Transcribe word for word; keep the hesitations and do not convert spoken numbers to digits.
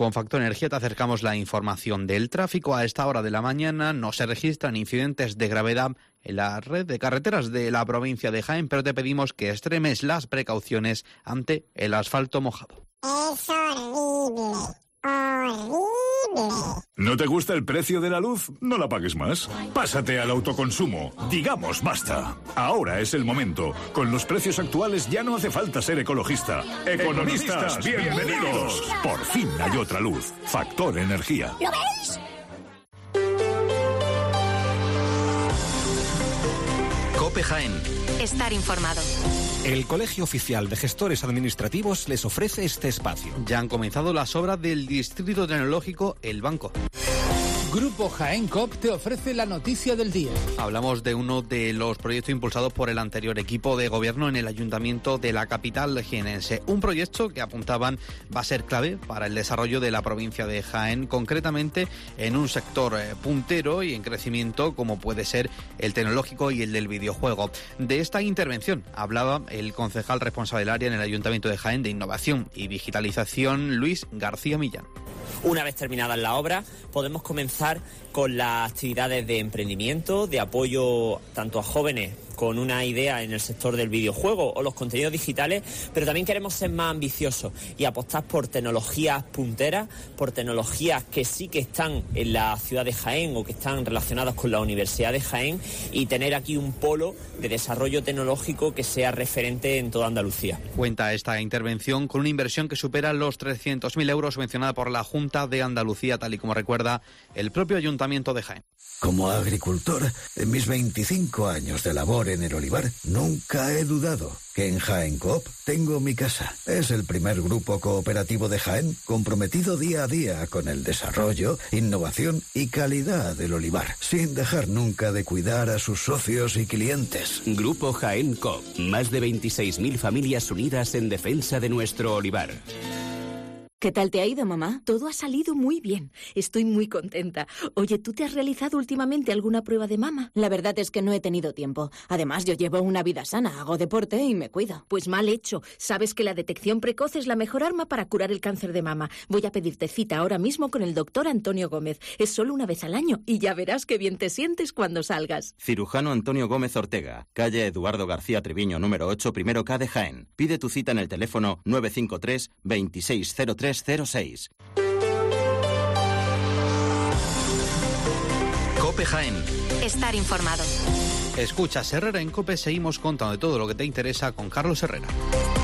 Con Factor Energía te acercamos la información del tráfico. A esta hora de la mañana no se registran incidentes de gravedad en la red de carreteras de la provincia de Jaén, pero te pedimos que extremes las precauciones ante el asfalto mojado. Es horrible, horrible. ¿No te gusta el precio de la luz? No la pagues más. Pásate al autoconsumo. Digamos basta. Ahora es el momento. Con los precios actuales ya no hace falta ser ecologista. Economistas, bienvenidos. Por fin hay otra luz. Factor Energía. ¿Lo veis? COPE Jaén. Estar informado. El Colegio Oficial de Gestores Administrativos les ofrece este espacio. Ya han comenzado las obras del Distrito Tecnológico El Banco. Grupo Jaén Coop te ofrece la noticia del día. Hablamos de uno de los proyectos impulsados por el anterior equipo de gobierno en el ayuntamiento de la capital jienense. Un proyecto que apuntaban va a ser clave para el desarrollo de la provincia de Jaén, concretamente en un sector puntero y en crecimiento como puede ser el tecnológico y el del videojuego. De esta intervención hablaba el concejal responsable del área en el ayuntamiento de Jaén de Innovación y Digitalización, Luis García Millán. Una vez terminadas las obras, podemos comenzar con las actividades de emprendimiento, de apoyo tanto a jóvenes con una idea en el sector del videojuego o los contenidos digitales, pero también queremos ser más ambiciosos y apostar por tecnologías punteras, por tecnologías que sí que están en la ciudad de Jaén o que están relacionadas con la Universidad de Jaén y tener aquí un polo de desarrollo tecnológico que sea referente en toda Andalucía. Cuenta esta intervención con una inversión que supera los trescientos mil euros subvencionada por la Junta de Andalucía, tal y como recuerda el propio Ayuntamiento de Jaén. Como agricultor, en mis veinticinco años de labor en el olivar, nunca he dudado que en Jaén Coop tengo mi casa. Es el primer grupo cooperativo de Jaén comprometido día a día con el desarrollo, innovación y calidad del olivar, sin dejar nunca de cuidar a sus socios y clientes. Grupo Jaén Coop, más de veintiséis mil familias unidas en defensa de nuestro olivar. ¿Qué tal te ha ido, mamá? Todo ha salido muy bien. Estoy muy contenta. Oye, ¿tú te has realizado últimamente alguna prueba de mama? La verdad es que no he tenido tiempo. Además, yo llevo una vida sana, hago deporte y me cuido. Pues mal hecho. Sabes que la detección precoz es la mejor arma para curar el cáncer de mama. Voy a pedirte cita ahora mismo con el doctor Antonio Gómez. Es solo una vez al año y ya verás qué bien te sientes cuando salgas. Cirujano Antonio Gómez Ortega, calle Eduardo García Treviño, número ocho, primero K de Jaén. Pide tu cita en el teléfono nueve cinco tres, veintiséis cero tres cero seis. COPE Jaén. Estar informado. Escuchas Herrera en COPE, seguimos contando de todo lo que te interesa con Carlos Herrera.